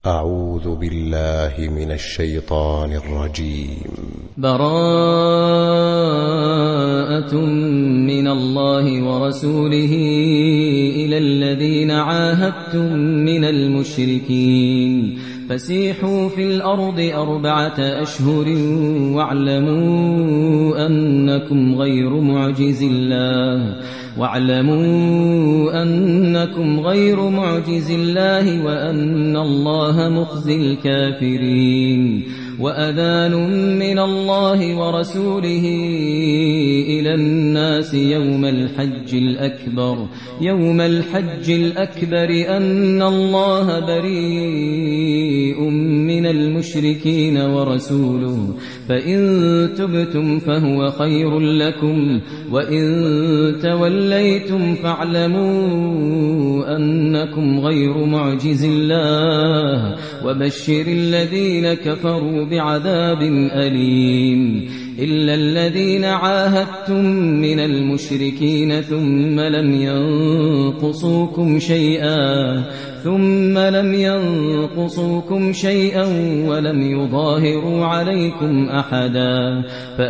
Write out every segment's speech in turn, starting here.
أعوذ بالله من الشيطان الرجيم. براءة من الله ورسوله إلى الذين عاهدتم من المشركين فسيحوا في الأرض 4 أشهر واعلموا أنكم غير معجز الله وأن الله مخزي الكافرين. وأذان من الله ورسوله إلى الناس يوم الحج الأكبر أن الله بريء من المشركين ورسوله فإن تبتم فهو خير لكم وإن توليتم فاعلموا أنكم غير معجز الله وبشر الذين كفروا بعذاب أليم. إلا الذين عاهدتم من المشركين ثم لم ينقصوكم شيئا ولم يظاهروا عليكم أحدا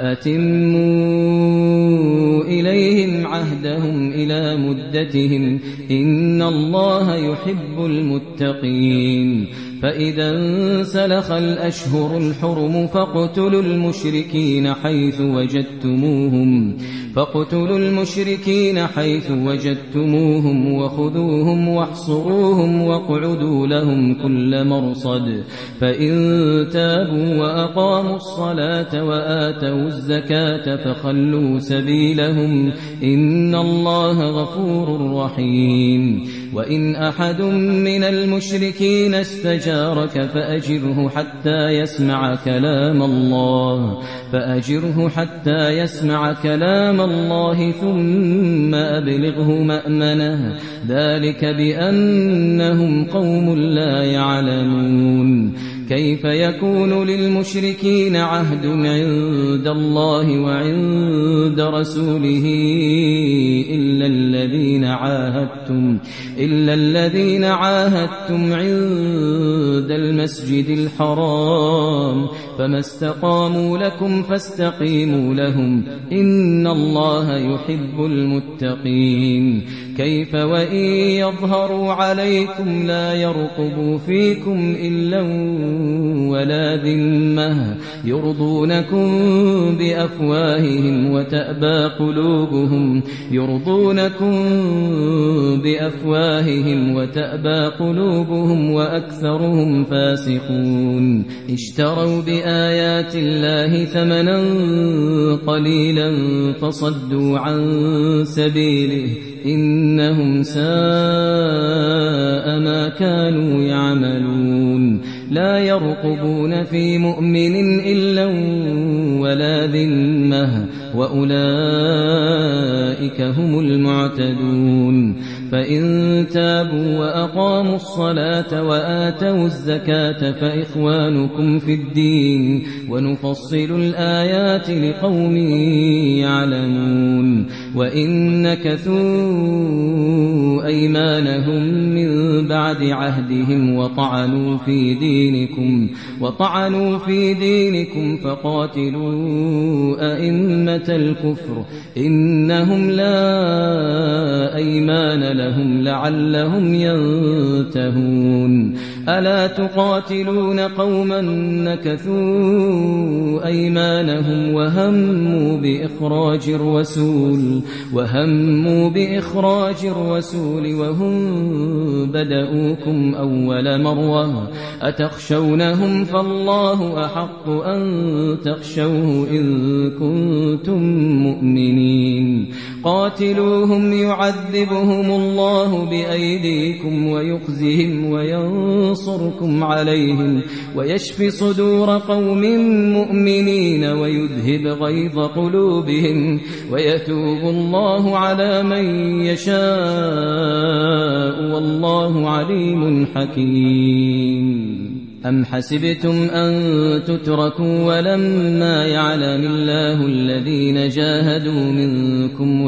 فأتموا إليهم عهدهم إلى مدتهم إن الله يحب المتقين. فإذا انسلخ الأشهر الحرم فاقتلوا المشركين حيث وجدتموهم وخذوهم واحصروهم واقعدوا لهم كل مرصد. فإن تابوا وأقاموا الصلاة وآتوا الزكاة فخلوا سبيلهم إن الله غفور رحيم. وإن أحد من المشركين استجارك فأجره حتى يسمع كلام الله ثم أبلغه مأمنه ذلك بأنهم قوم لا يعلمون. كيف يكون للمشركين عهد عند الله وعند رسوله إلا الذين عاهدتم عند المسجد الحرام فما استقاموا لكم فاستقيموا لهم إن الله يحب المتقين. كيف وإن يظهروا عليكم لا يرقبوا فيكم إلا ولا ذمة يرضونكم بأفواههم وتأبى قلوبهم وأكثرهم فاسقون. اشتروا بآيات الله ثمنا قليلا فصدوا عن سبيله إنهم ساء ما كانوا يعملون. لا يرقبون في مؤمن إلا ولا ذمة وأولئك هم المعتدون. فإن تابوا وأقاموا الصلاة وآتوا الزكاة فإخوانكم في الدين ونفصل الآيات لقوم يعلمون. وإن نكثوا أيمانهم من بعد عهدهم وطعنوا في دينكم فقاتلوا أئمة الكفر إنهم لا أيمان لهم لعلهم ينتهون. ألا تقاتلون قوما نكثوا أيمانهم وهموا بإخراج الرسول وهم بدؤوكم أول مرة أتخشونهم فالله أحق أن تخشوه إن كنتم مؤمنين. قاتلوهم يعذبهم الله بأيديكم ويخزهم وينصركم عليهم ويشف صدور قوم مؤمنين ويذهب غيظ قلوبهم ويتوب الله على من يشاء والله عليم حكيم. أم حسبتم أن تتركوا ولما يعلم الله الذين جاهدوا منكم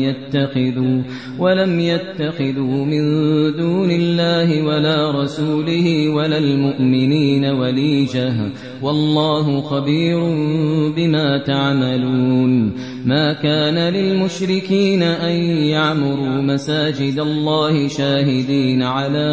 ولم يتخذوا من دون الله ولا رسوله ولا المؤمنين وليجة والله خبير بما تعملون ما كان للمشركين أن يعمروا مساجد الله شاهدين على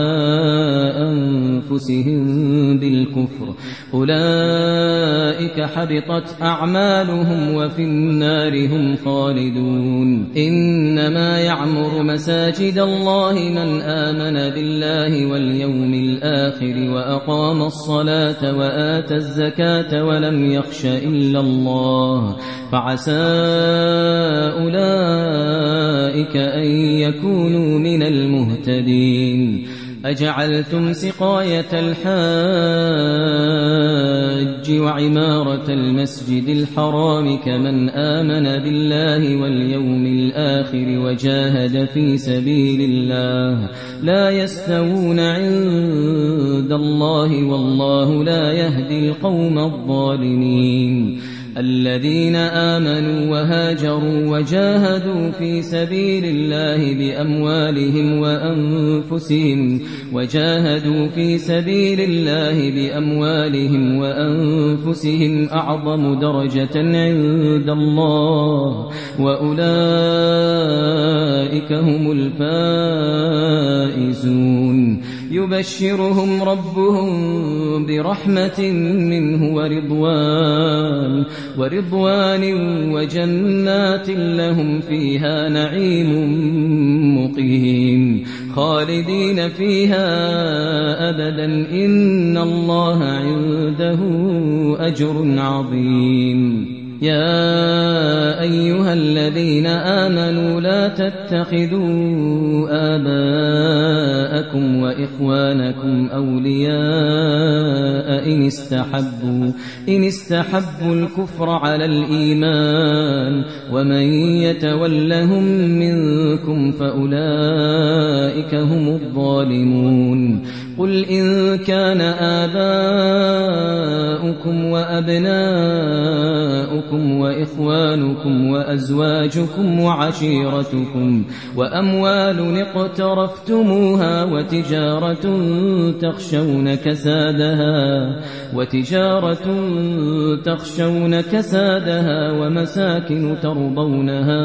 أنفسهم بالكفر أولئك حبطت أعمالهم وفي النار هم خالدون إنما يعمر مساجد الله من آمن بالله واليوم الآخر وأقام الصلاة وآتى الزكاة ولم يخش إلا الله فعسى أولئك أن يكونوا من المهتدين أجعلتم سقاية الحاج وعمارة المسجد الحرام كمن آمن بالله واليوم الآخر وجاهد في سبيل الله لا يستوون عند الله والله لا يهدي القوم الظالمين الذين آمنوا وهاجروا وجاهدوا في سبيل الله بأموالهم وأنفسهم أعظم درجة عند الله وأولئك هم الفائزون يبشرهم ربهم برحمة منه ورضوان وجنات لهم فيها نعيم مقيم خالدين فيها أبدا إن الله عنده أجر عظيم يا أيها الذين آمنوا لا تتخذوا آباءكم وإخوانكم أولياء إن استحبوا الكفر على الإيمان ومن يتولهم منكم فأولئك هم الظالمون قل إن كان آباؤكم وأبناؤكم وإخوانكم وأزواجكم وعشيرتكم وأموال اقترفتموها وتجارة تخشون كسادها ومساكن ترضونها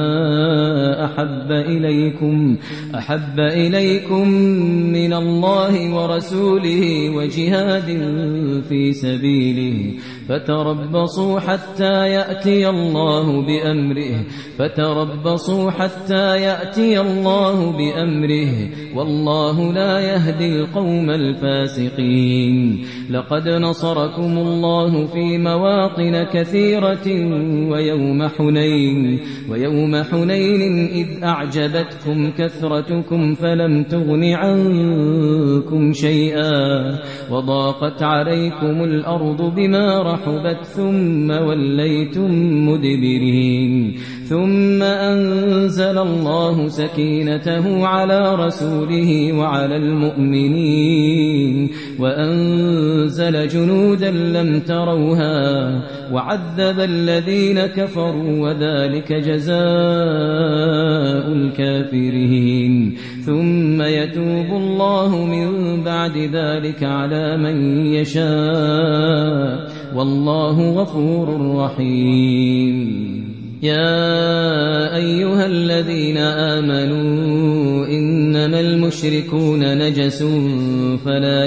أحب إليكم من الله ورسوله وجهاد في سبيله فتربصوا حتى يأتي الله بأمره والله لا يهدي القوم الفاسقين لقد نصركم الله في مواطن كثيرة ويوم حنين إذ أعجبتكم كثرتكم فلم تغن عنكم شيئا وضاقت عليكم الأرض بما رحبت ثم وليتم مدبرين ثم أنزل الله سكينته على رسوله وعلى المؤمنين وأنزل جنودا لم تروها وعذب الذين كفروا وذلك جزاء الكافرين ثم يتوب الله من بعد ذلك على من يشاء والله غفور رحيم يا أيها الذين آمنوا إنما المشركون نجس فلا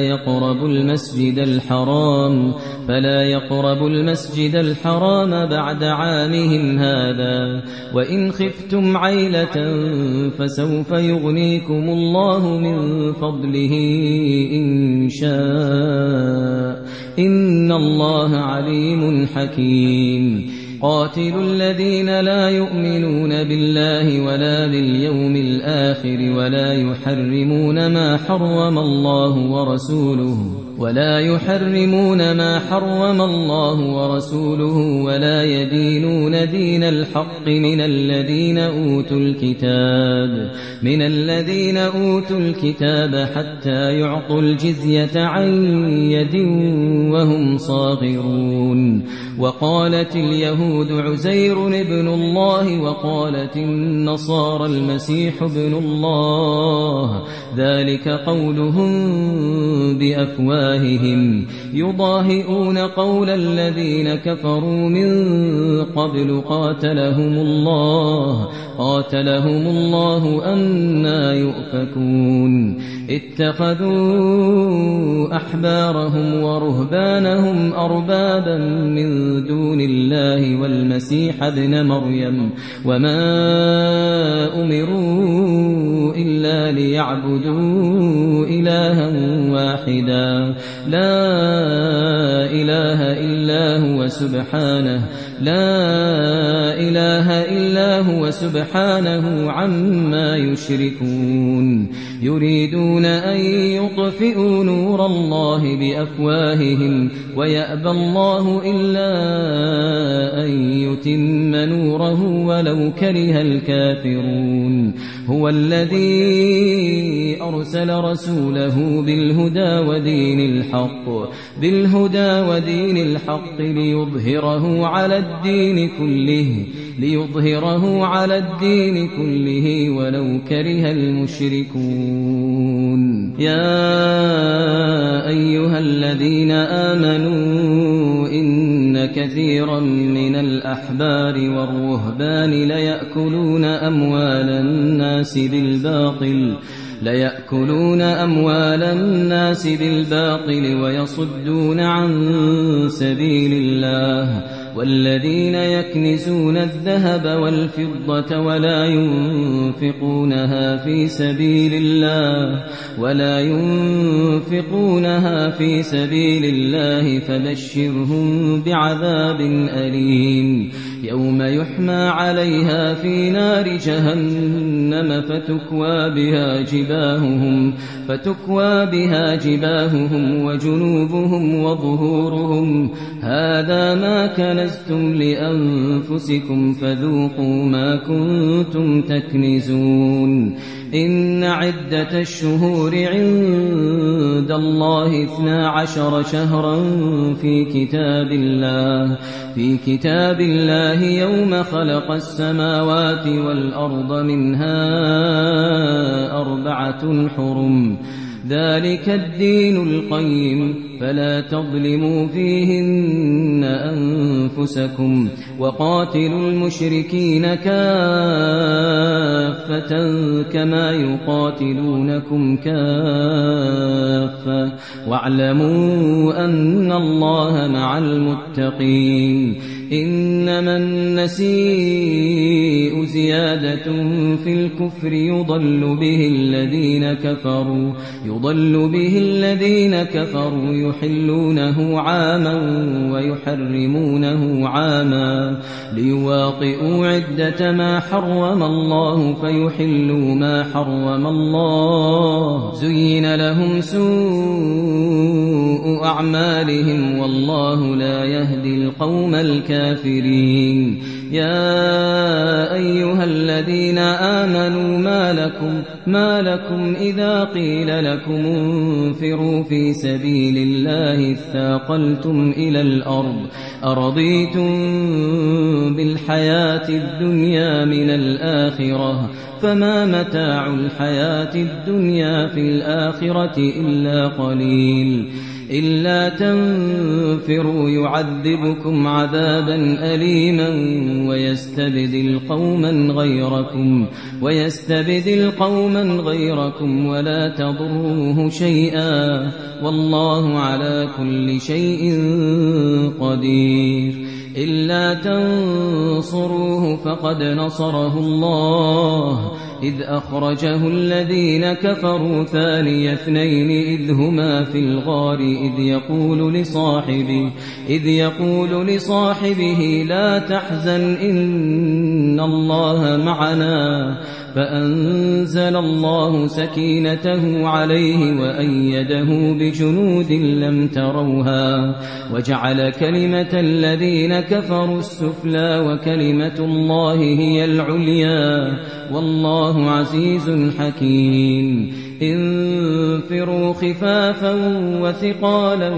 يقربوا المسجد الحرام بعد عامهم هذا وإن خفتم عيلة فسوف يغنيكم الله من فضله إن شاء إن الله عليم حكيم قاتلوا الذين لا يؤمنون بالله ولا باليوم الآخر ولا يحرمون ما حرم الله ورسوله ولا يدينون دين الحق من الذين أوتوا الكتاب حتى يعطوا الجزية عن يد وهم صاغرون. وقالت اليهود عزير ابن الله وقالت النصارى المسيح ابن الله، ذلك قولهم بأفواههم يضاهئون قول الذين كفروا من قبل قاتلهم الله أنى يؤفكون. اتخذوا أحبارهم ورهبانهم أربابا من دون الله والمسيح ابن مريم وما أمروا إلا ليعبدوا إلها واحدا لا إله إلا هو سبحانه عما يشركون. يريدون أن يطفئوا نور الله بأفواههم ويأبى الله إلا أن يتم نوره ولو كره الكافرون. هو الذي أرسل رسوله بالهدى ودين الحق ليظهره على الدين كله ولو كره المشركون. يا أيها الذين آمنوا إن كثيرا من الأحبار والرهبان ليأكلون أموال الناس بالباطل ويصدون عن سبيل الله. والذين يكنزون الذهب والفضة ولا ينفقونها في سبيل الله فبشرهم بعذاب أليم. يوم يحمى عليها في نار جهنم فتكوى بها جباههم وجنوبهم وظهورهم هذا ما كنزتم لأنفسكم فذوقوا ما كنتم تكنزون. إن عدة الشهور عند الله 12 شهرا في كتاب الله يوم خلق السماوات والأرض منها 4 حرم ذلك الدين القيم فلا تظلموا فيهن أنفسكم وقاتلوا المشركين كافة كما يقاتلونكم كافة واعلموا أن الله مع المتقين. إنما النسيء زيادة في الكفر يضل به الذين كفروا يحلونه عاما ويحرمونه عاما ليواطئوا عدة ما حرم الله فيحلوا ما حرم الله. زين لهم سوء أعمالهم والله لا يهدي القوم الكافرين. يا أيها الذين آمنوا ما لكم إذا قيل لكم انفروا في سبيل الله اثاقلتم إلى الأرض أرضيتم بالحياة الدنيا من الآخرة فما متاع الحياة الدنيا في الآخرة إلا قليل. إلا تنفروا يعذبكم عذابا أليما ويستبدل قوما غيركم ولا تضروه شيئا والله على كل شيء قدير. إلا تنصروه فقد نصره الله إذ أخرجه الذين كفروا ثاني اثنين إذ هما في الغار إذ يقول لصاحبه لا تحزن إن الله معنا فأنزل الله سكينته عليه وأيده بجنود لم تروها وجعل كلمة الذين كفروا السفلى وكلمة الله هي العليا والله عزيز حكيم انفروا خفافا وثقالا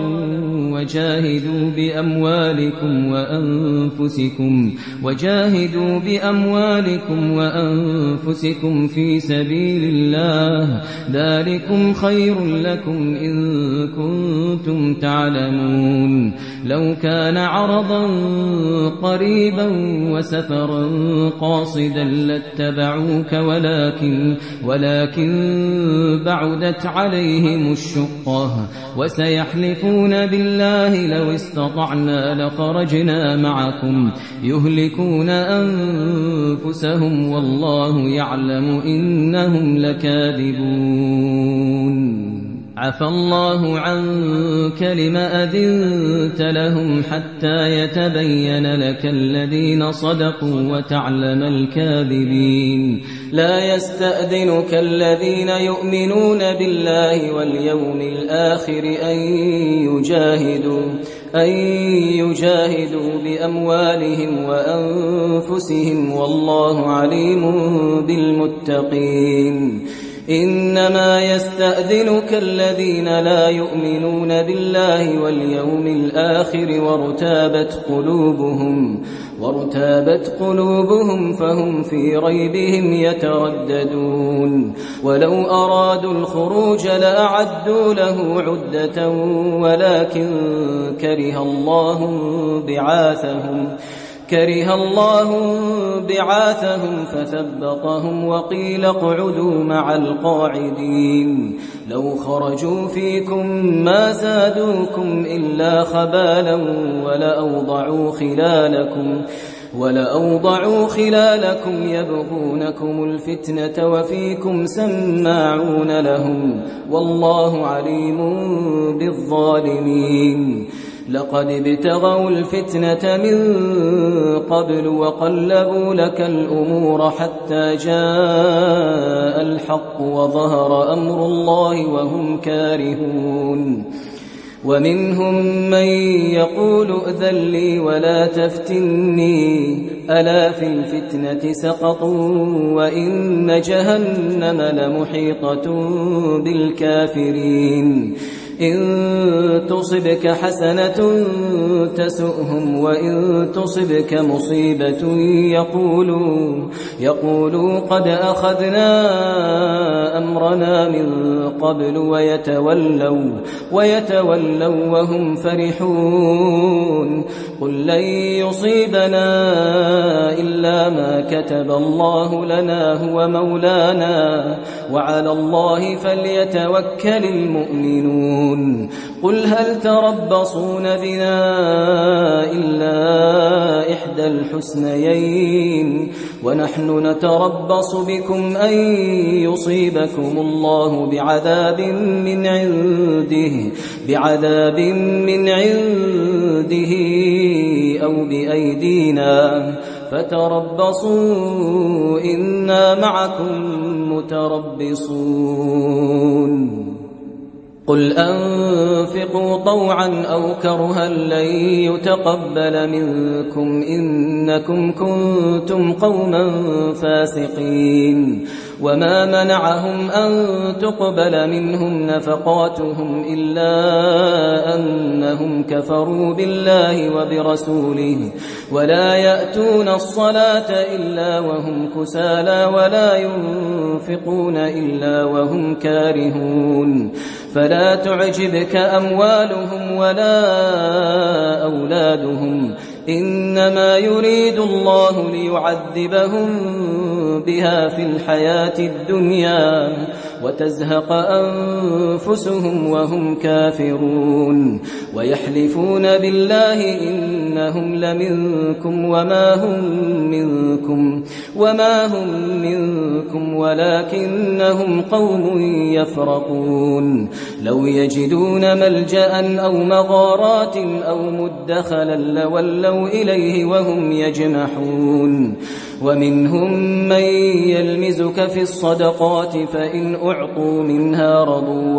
وجاهدوا بأموالكم وأنفسكم في سبيل الله ذلكم خير لكم إن كنتم تعلمون لو كان عرضا قريبا وسفرا قاصدا لاتبعوك ولكن بعدت عليهم الشقة وسيحلفون بالله لو استطعنا لخرجنا معكم يهلكون أنفسهم والله يعلم إنهم لكاذبون عفى الله عنك لما أذنت لهم حتى يتبين لك الذين صدقوا وتعلم الكاذبين لا يستأذنك الذين يؤمنون بالله واليوم الآخر أن يجاهدوا بأموالهم وأنفسهم والله عليم بالمتقين إنما يستأذنك الذين لا يؤمنون بالله واليوم الآخر وارتابت قلوبهم فهم في ريبهم يترددون ولو أرادوا الخروج لأعدوا له عدة ولكن كره الله بعاثهم فثبطهم وقيل اقعدوا مع القاعدين لو خرجوا فيكم ما زادوكم إلا خبالا ولأوضعوا خلالكم يبغونكم الفتنة وفيكم سماعون لهم والله عليم بالظالمين لقد ابتغوا الفتنة من قبل وقلبوا لك الأمور حتى جاء الحق وظهر أمر الله وهم كارهون ومنهم من يقول ائذن لي ولا تفتني ألا في الفتنة سقطوا وإن جهنم لمحيطة بالكافرين إن تصبك حسنة تسؤهم وإن تصبك مصيبة يقولوا قد أخذنا أمرنا من قبل ويتولوا وهم فرحون قل لن يصيبنا إلا ما كتب الله لنا هو مولانا وعلى الله فليتوكل المؤمنون قل هل تربصون بنا إلا إحدى الحسنيين عنه نتربص بكم أن يصيبكم الله بعذاب من عنده أو بأيدينا فتربصوا إنا معكم متربصون قل أنفقوا طوعا أو كرها لن يتقبل منكم إنكم كنتم قوما فاسقين وما منعهم أن تقبل منهم نفقاتهم إلا أنهم كفروا بالله وبرسوله ولا يأتون الصلاة إلا وهم كسالى ولا ينفقون إلا وهم كارهون فلا تعجبك أموالهم ولا أولادهم إنما يريد الله ليعذبهم بها في الحياة الدنيا وتزهق أنفسهم وهم كافرون ويحلفون بالله إنهم لمنكم وما هم منكم ولكنهم قوم يفرقون لو يجدون ملجأ أو مغارات أو مدخلا لولوا إليه وهم يجمحون ومنهم من يلمزك في الصدقات فإن أعطوا منها رضوا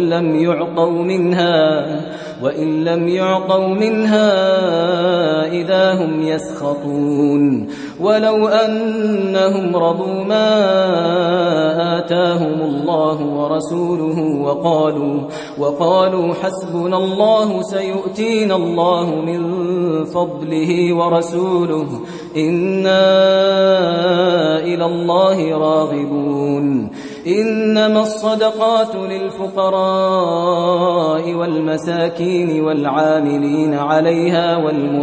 وإن لم يعطوا منها إذا هم يسخطون ولو أنهم رضوا ما آتاهم الله ورسوله وقالوا حسبنا الله سيؤتينا الله من فضله ورسوله إنا إلى الله راغبون إنما الصدقات للفقراء والمساكين والعاملين عليها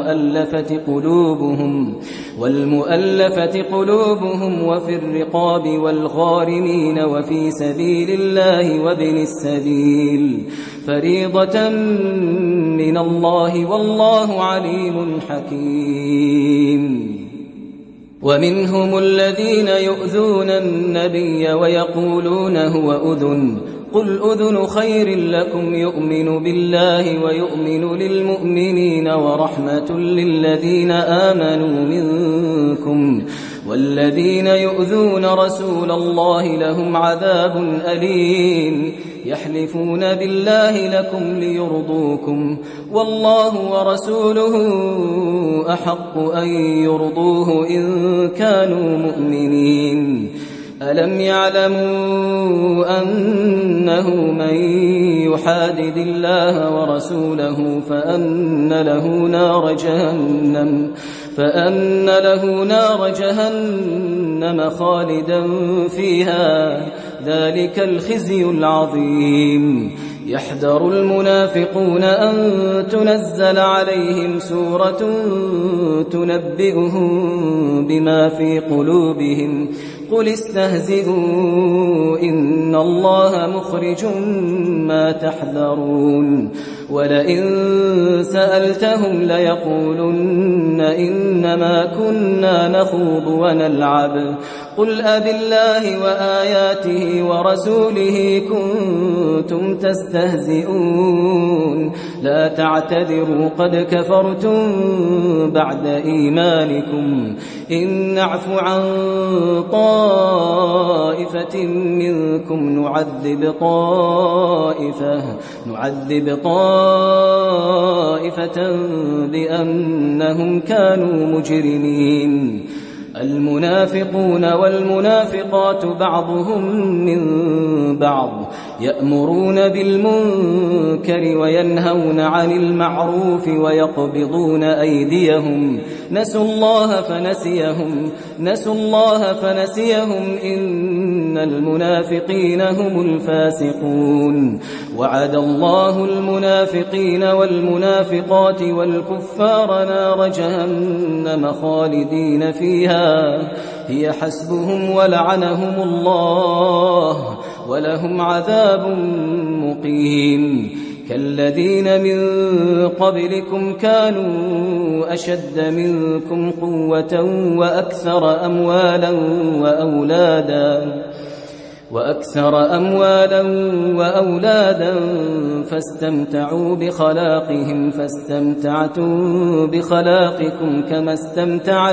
والمؤلفة قلوبهم وفي الرقاب والغارمين وفي سبيل الله وابن السبيل فريضة من الله والله عليم حكيم ومنهم الذين يؤذون النبي ويقولون هو أذن قل أذن خير لكم يؤمن بالله ويؤمن للمؤمنين ورحمة للذين آمنوا منكم والذين يؤذون رسول الله لهم عذاب أليم يحلفون بالله لكم ليرضوكم والله ورسوله أحق أن يرضوه إن كانوا مؤمنين ألم يعلموا أنه من يحادد الله ورسوله فأن له نار جهنم خالدا فيها ذلك الخزي العظيم يحذر المنافقون أن تنزل عليهم سورة تنبئهم بما في قلوبهم قل استهزئوا إن الله مخرج ما تحذرون ولئن سألتهم ليقولن إنما كنا نخوض ونلعب قل أبالله وآياته ورسوله كنتم تستهزئون لا تعتذروا قد كفرتم بعد إيمانكم إن نعف عن طائفة منكم نعذب طائفة بأنهم كانوا مجرمين المنافقون والمنافقات بعضهم من بعض يأمرون بالمنكر وينهون عن المعروف ويقبضون أيديهم نسوا الله فنسيهم إن المنافقين هم الفاسقون وعد الله المنافقين والمنافقات والكفار نار جهنم خالدين فيها هي حسبهم ولعنهم الله ولهم عذاب مقيم كالذين من قبلكم كانوا أشد منكم قوة وأكثر أموالا وأولادا فاستمتعوا بخلاقهم فاستمتعتم بخلاقكم كما استمتع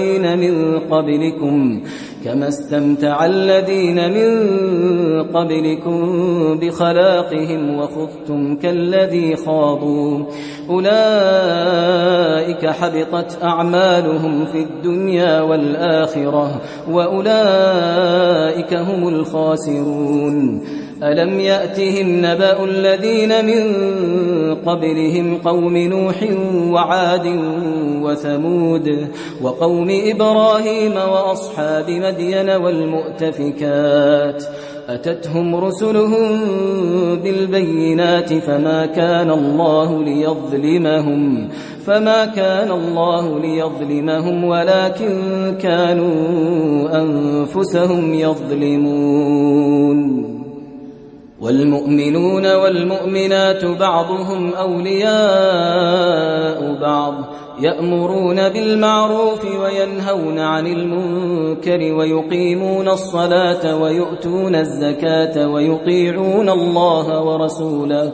الذين من قبلكم بخلاقهم وخذتم كالذي خاضوا أولئك حبطت أعمالهم في الدنيا والآخرة وأولئك هم الخاسرون ألم يأتهم نبأ الذين من قبلهم قوم نوح وعاد وثمود وقوم إبراهيم وأصحاب مدين والمؤتفكات أتتهم رسلهم بالبينات فما كان الله ليظلمهم ولكن كانوا أنفسهم يظلمون والمؤمنون والمؤمنات بعضهم أولياء بعض يأمرون بالمعروف وينهون عن المنكر ويقيمون الصلاة ويؤتون الزكاة ويطيعون الله ورسوله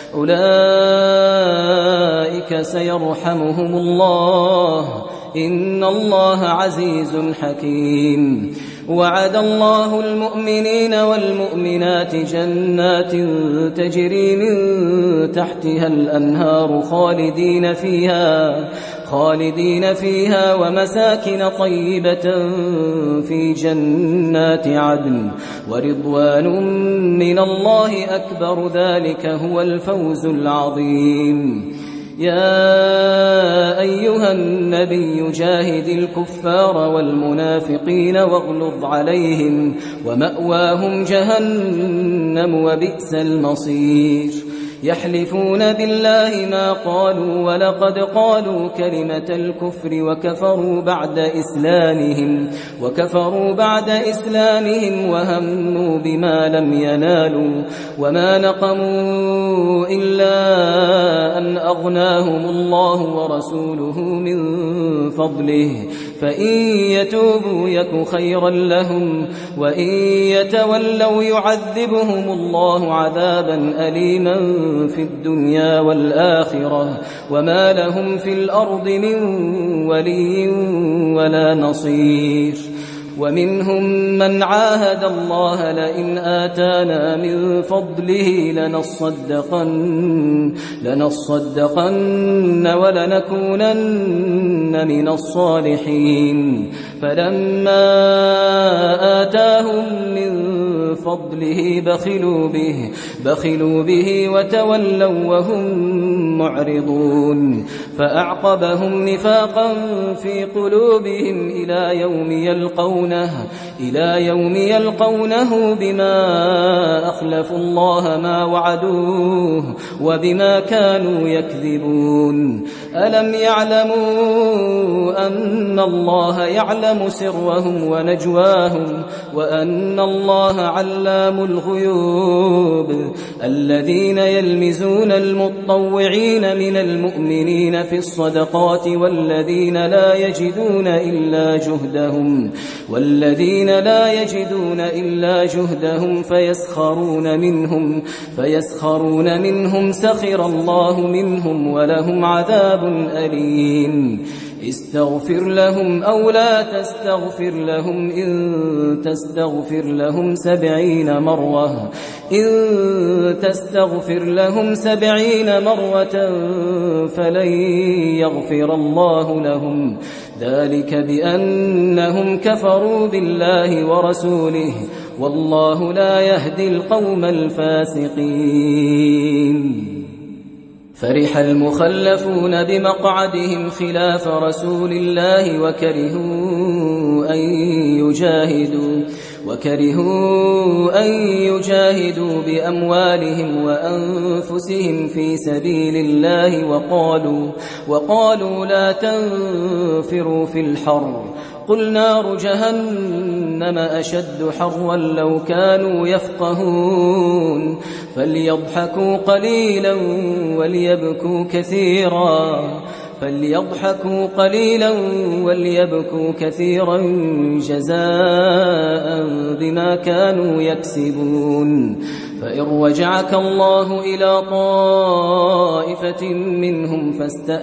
أولئك سيرحمهم الله إن الله عزيز حكيم وعد الله المؤمنين والمؤمنات جنات تجري من تحتها الأنهار خالدين فيها ومساكن طيبة في جنات عدن ورضوان من الله أكبر ذلك هو الفوز العظيم يا أيها النبي جاهد الكفار والمنافقين واغلظ عليهم ومأواهم جهنم وبئس المصير يحلفون بالله ما قالوا ولقد قالوا كلمة الكفر وكفروا بعد إسلامهم وهموا بما لم ينالوا وما نقموا إلا أن أغناهم الله ورسوله من فضله فإن يتوبوا يك خيرا لهم وإن يتولوا يعذبهم الله عذابا أليما في الدنيا والآخرة وما لهم في الأرض من ولي ولا نصير ومنهم من عاهد الله لئن آتانا من فضله لنصدقن ولنكونن من الصالحين فلما آتاهم من فضله بخلوا به وتولوا وهم معرضون فأعقبهم نفاقا في قلوبهم إلى يوم يلقونه بما أخلفوا الله ما وعدوه وبما كانوا يكذبون ألم يعلموا أن الله يعلم سرهم ونجواهم وأن الله علام الغيوب الذين يلمزون المتطوعين من المؤمنين في الصدقات والذين لا يجدون إلا جهدهم فيسخرون منهم سخر الله منهم ولهم عذاب أليم استغفر لهم أو لا تستغفر لهم إن تستغفر لهم 70 مرة فلن يغفر الله لهم ذلك بأنهم كفروا بالله ورسوله والله لا يهدي القوم الفاسقين فرح المخلفون بمقعدهم خلاف رسول الله وكرهوا أن يجاهدوا بأموالهم وأنفسهم في سبيل الله وقالوا لا تنفروا في الحر قل نار جهنم أشد حرا لو كانوا يفقهون فليضحكوا قليلا وليبكوا كثيرا جزاء بما كانوا يكسبون فإن رجعك الله إلى طائفة منهم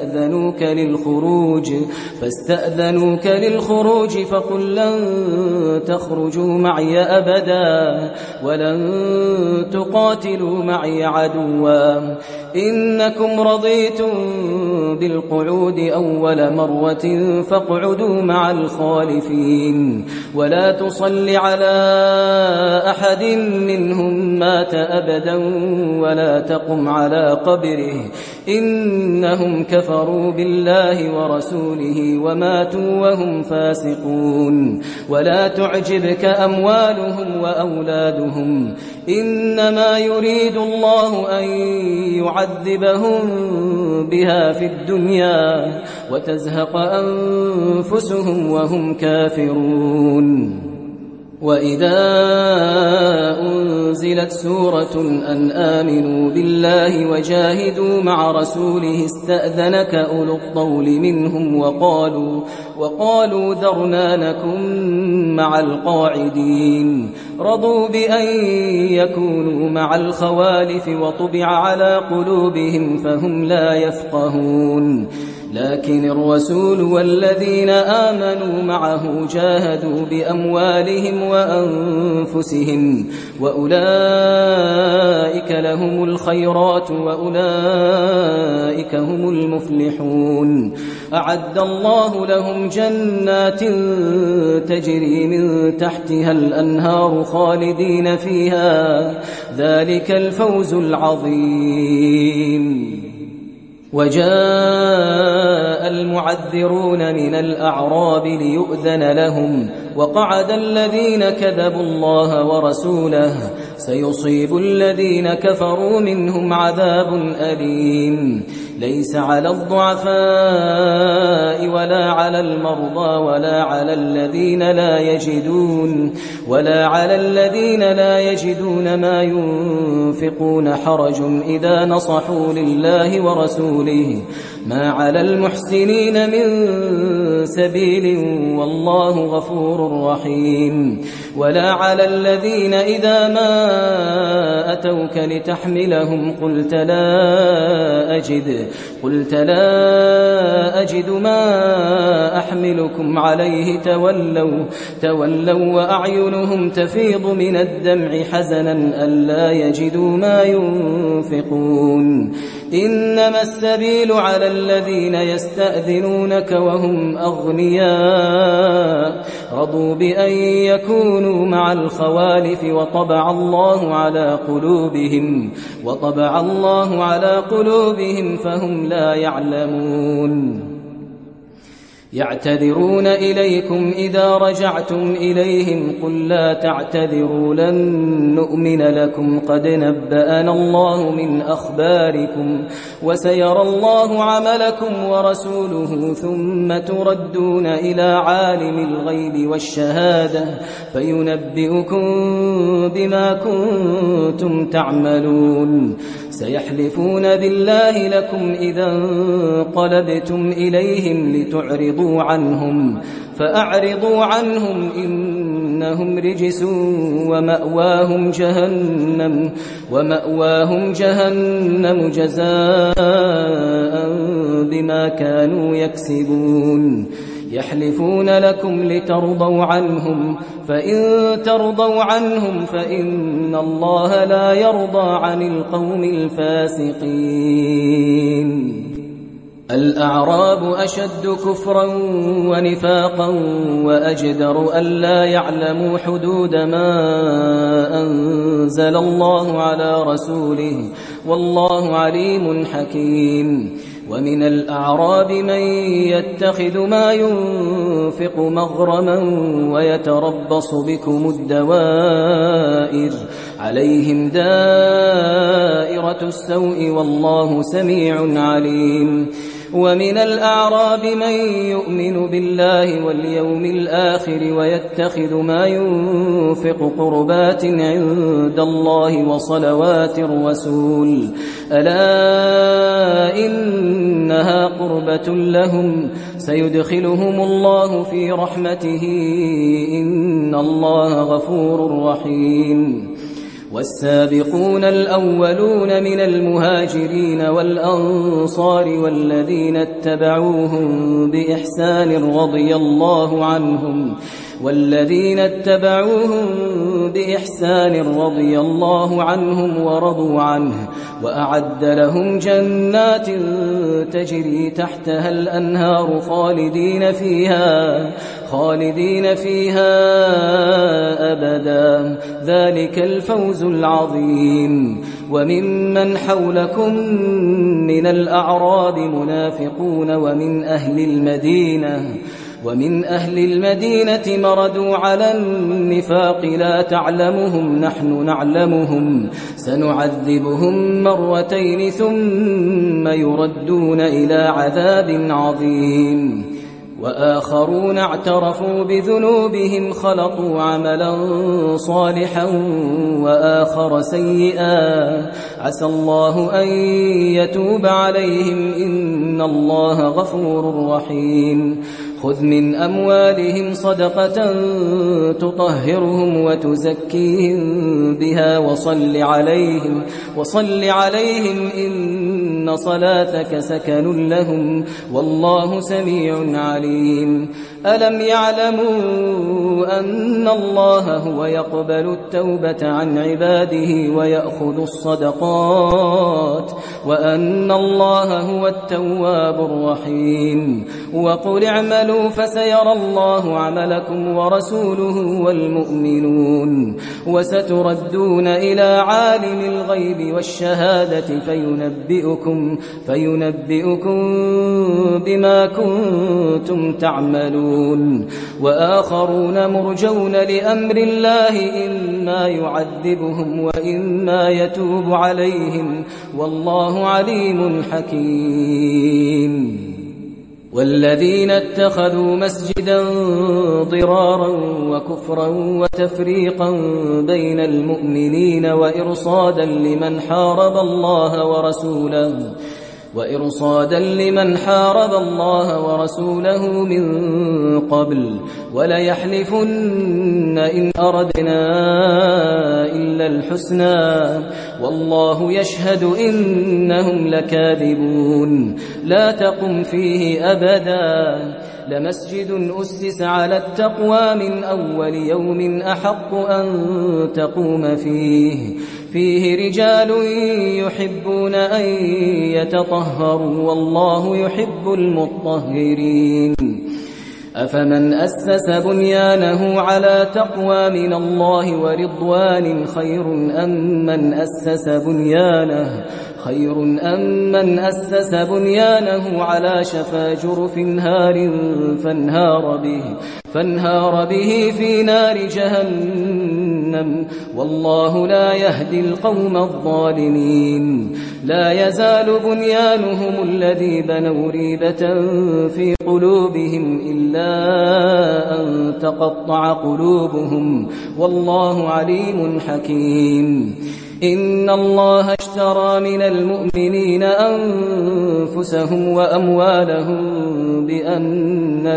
فاستأذنوك للخروج فقل لن تخرجوا معي أبدا ولن تقاتلوا معي عدوا إنكم رضيتم بالقعود أول مرة فاقعدوا مع الخالفين ولا تصل على أحد منهم مات أبدا ولا تقم على قبره إنهم كفروا بالله ورسوله وماتوا وهم فاسقون ولا تعجبك أموالهم وأولادهم إنما يريد الله أن يعذبهم بها في الدنيا وتزهق أنفسهم وهم كافرون وَإِذَا أُنْزِلَتْ سُورَةٌ أَنْ آمِنُوا بِاللَّهِ وَجَاهِدُوا مَعَ رَسُولِهِ اسْتَأْذَنَكَ أُولُو الطَّوْلِ مِنْهُمْ وَقَالُوا ذَرْنَا نَكُنْ مَعَ الْقَاعِدِينَ رَضُوا بِأَنْ يَكُونُوا مَعَ الْخَوَالِفِ وَطُبِعَ عَلَى قُلُوبِهِمْ فَهُمْ لا يَفْقَهُونَ لكن الرسول والذين آمنوا معه جاهدوا بأموالهم وأنفسهم وأولئك لهم الخيرات وأولئك هم المفلحون أعد الله لهم جنات تجري من تحتها الأنهار خالدين فيها ذلك الفوز العظيم وجاء المعذرون من الأعراب ليؤذن لهم وقعد الذين كذبوا الله ورسوله سيصيب الذين كفروا منهم عذاب أليم ليس على الضعفاء ولا على المرضى ولا على الذين لا يجدون ما ينفقون حرج إذا نصحوا لله ورسوله ما على المحسنين من سبيل والله غفور رحيم ولا على الذين إذا ما أتوك لتحملهم قلت لا أجد ما أحملكم عليه تولوا وأعينهم تفيض من الدمع حزنا ألا يجدوا ما ينفقون إنما السبيل على الذين يستأذنونك وهم أغنياء رضوا بأن يكونوا مع الخوالف وطبع الله على قلوبهم فهم لا يعلمون يعتذرون إليكم إذا رجعتم إليهم قل لا تعتذروا لن نؤمن لكم قد نبأنا الله من أخباركم وسيرى الله عملكم ورسوله ثم تردون إلى عالم الغيب والشهادة فينبئكم بما كنتم تعملون سيحلفون بالله لكم إذا انقلبتم إليهم لتعرضوا عنهم فأعرضوا عنهم إنهم رجس ومأواهم جهنم جزاء بما كانوا يكسبون يحلفون لكم لترضوا عنهم فإن ترضوا عنهم فإن الله لا يرضى عن القوم الفاسقين الأعراب أشد كفرا ونفاقا وأجدر ألا يعلموا حدود ما أنزل الله على رسوله والله عليم حكيم ومن الأعراب من يتخذ ما ينفق مغرما ويتربص بكم الدوائر عليهم دائرة السوء والله سميع عليم ومن الأعراب من يؤمن بالله واليوم الآخر ويتخذ ما ينفق قربات عند الله وصلوات الرسول ألا إنها قربة لهم سيدخلهم الله في رحمته إن الله غفور رحيم والسابقون الأولون من المهاجرين والأنصار والذين اتبعوهم بإحسان رضي الله عنهم ورضوا عنه وأعد لهم جنات تجري تحتها الأنهار خالدين فيها أبدا ذلك الفوز العظيم وممن حولكم من الأعراب منافقون ومن أهل المدينة مردوا على النفاق لا تعلمهم نحن نعلمهم سنعذبهم مرتين ثم يردون إلى عذاب عظيم وآخرون اعترفوا بذنوبهم خلطوا عملا صالحا وآخر سيئا عسى الله أن يتوب عليهم إن الله غفور رحيم خذ من أموالهم صدقة تطهرهم وتزكيهم بها وصل عليهم إن صلاتك سكن لهم والله سميع عليم ألم يعلموا أن الله هو يقبل التوبة عن عباده ويأخذ الصدقات وأن الله هو التواب الرحيم وقل اعملوا فسيرى الله عملكم ورسوله والمؤمنون وستردون إلى عالم الغيب والشهادة فينبئكم بما كنتم تعملون وآخرون مرجون لأمر الله إما يعذبهم وإما يتوب عليهم والله عليم حكيم والذين اتخذوا مسجدا ضرارا وكفرا وتفريقا بين المؤمنين وإرصادا لمن حارب الله ورسوله من قبل وليحلفن إن أردنا إلا الحسنى والله يشهد إنهم لكاذبون لا تقم فيه أبدا لمسجد أسس على التقوى من أول يوم أحق أن تقوم فيه رجال يحبون أن يتطهروا والله يحب المطهرين أفمن أسس بنيانه على تقوى من الله ورضوان خير أم من أسس بنيانه على شفا جرف هار فانهار به في نار جهنم والله لا يهدي القوم الظالمين لا يزال بنيانهم الذي بنوا ريبة في قلوبهم إلا أن تقطع قلوبهم والله عليم حكيم إن الله اشترى من المؤمنين أنفسهم وأموالهم بأن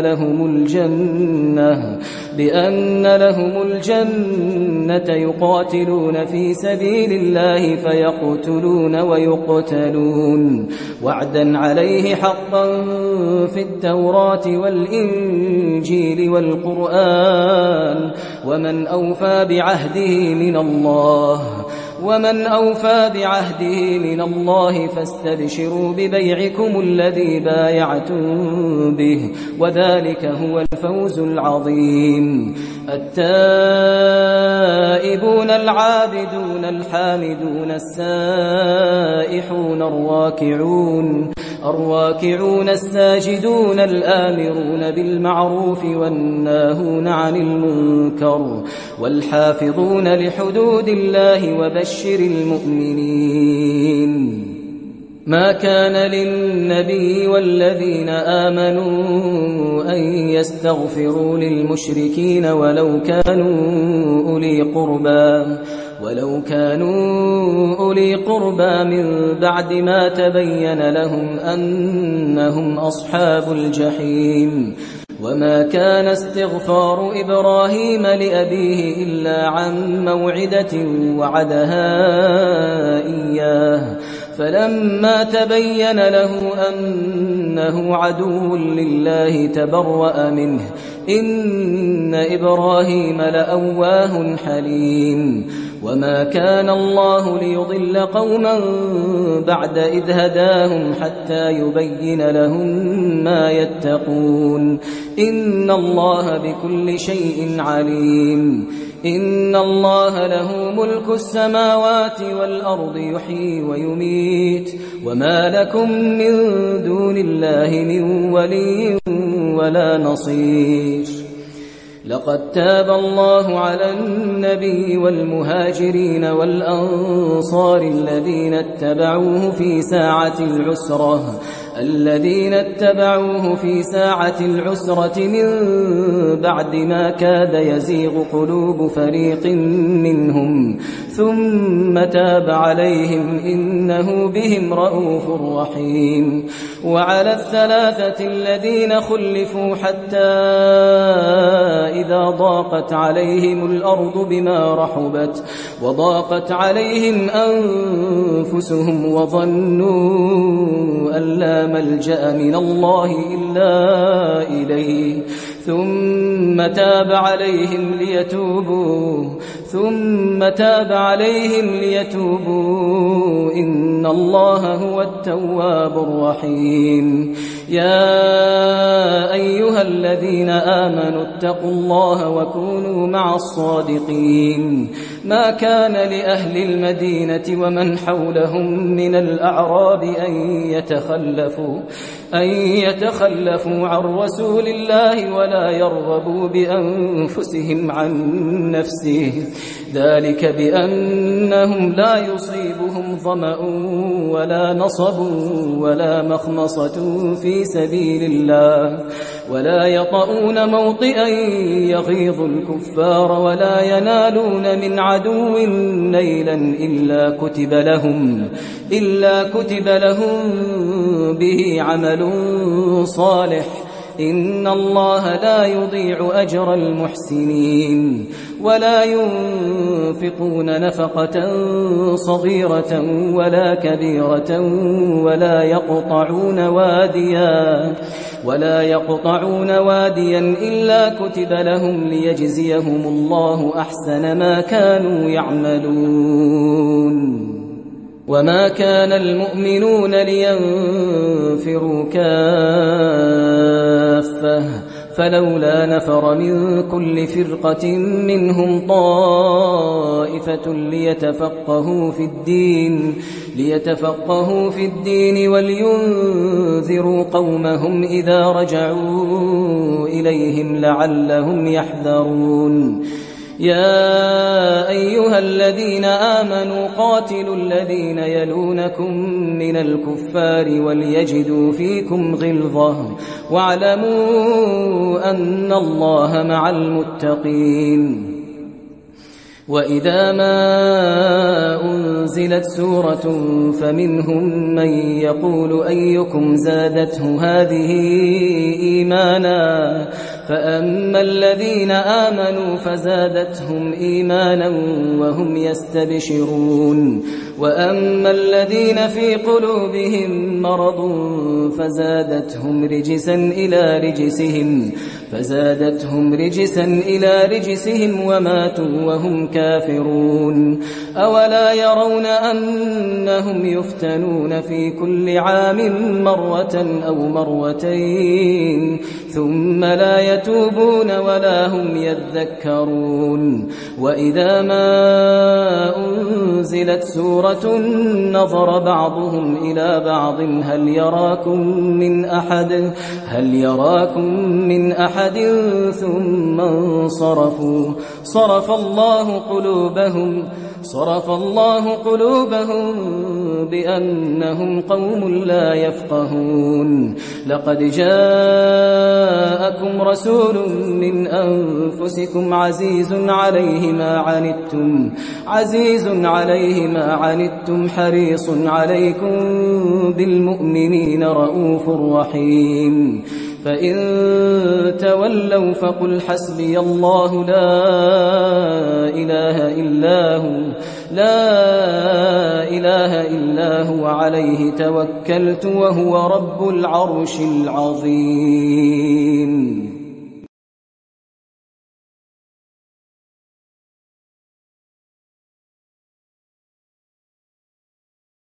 لهم الجنة يقاتلون في سبيل الله فيقتلون ويقتلون وعدا عليه حقا في التوراة والإنجيل والقرآن ومن أوفى بعهده من الله فاستبشروا ببيعكم الذي بايعتم به وذلك هو الفوز العظيم التائبون العابدون الحامدون السائحون الراكعون الساجدون الآمرون بالمعروف والناهون عن المنكر والحافظون لحدود الله وبشر المؤمنين ما كان للنبي والذين آمنوا أن يستغفروا للمشركين ولو كانوا أولي قربى من بعد ما تبين لهم أنهم أصحاب الجحيم وما كان استغفار إبراهيم لأبيه إلا عن موعدة وعدها إياه فلما تبين له أنه عدو لله تبرأ منه إن إبراهيم لأواه حليم وما كان الله ليضل قوما بعد إذ هداهم حتى يبين لهم ما يتقون إن الله بكل شيء عليم إن الله له ملك السماوات والأرض يحيي ويميت وما لكم من دون الله من ولي ولا نصير لقد تاب الله على النبي والمهاجرين والأنصار الذين اتبعوه في ساعة العسرة من بعد ما كاد يزيغ قلوب فريق منهم ثم تاب عليهم إنه بهم رءوف رحيم. وعلى الثلاثة الذين خلفوا حتى إذا ضاقت عليهم الأرض بما رحبت وضاقت عليهم أنفسهم وظنوا أن لا ملجأ من الله إلا إليه ثم تاب عليهم ليتوبوا إن الله هو التواب الرحيم. يا أيها الذين آمنوا اتقوا الله وكونوا مع الصادقين. ما كان لأهل المدينة ومن حولهم من الأعراب أن يتخلفوا عن رسول الله ولا يرغبوا بأنفسهم عن نفسه ذلك بأنهم لا يصيبهم ظمأ ولا نصب ولا مخمصة في سبيل الله ولا يطؤون موطئا يغيظ الكفار ولا ينالون من عدو نيلا إلا كتب لهم به عمل صالح إن الله لا يضيع أجر المحسنين. ولا ينفقون نفقة صغيرة ولا كبيرة ولا يقطعون واديا إلا كتب لهم ليجزيهم الله أحسن ما كانوا يعملون. وما كان المؤمنون لينفروا كافة فلولا نفر من كل فرقة منهم طائفة ليتفقهوا في الدين ولينذروا قومهم إذا رجعوا إليهم لعلهم يحذرون. يا أيها الذين آمنوا قاتلوا الذين يلونكم من الكفار وليجدوا فيكم غلظة واعلموا أن الله مع المتقين. وإذا ما أنزلت سورة فمنهم من يقول أيكم زادته هذه إيمانا فأما الذين آمنوا فزادتهم إيمانا وهم يستبشرون وأما الذين في قلوبهم مرض فزادتهم رجسا إلى رجسهم وماتوا وهم كافرون. أولا يرون أنهم يفتنون في كل عام مرة أو مرتين ثم لا يتوبون ولا هم يذكرون. وإذا ما أنزلت سورة نظر بعضهم إلى بعض هل يراكم من أحد ثم انصرفوا صرف الله قلوبهم بأنهم قوم لا يفقهون. لقد جاءكم رسول من أنفسكم عزيز عليه ما عنتم حريص عليكم بالمؤمنين رؤوف رحيم. فإن تولوا فقل حسبي الله لا إله إلا هو عليه توكلت وهو رب العرش العظيم.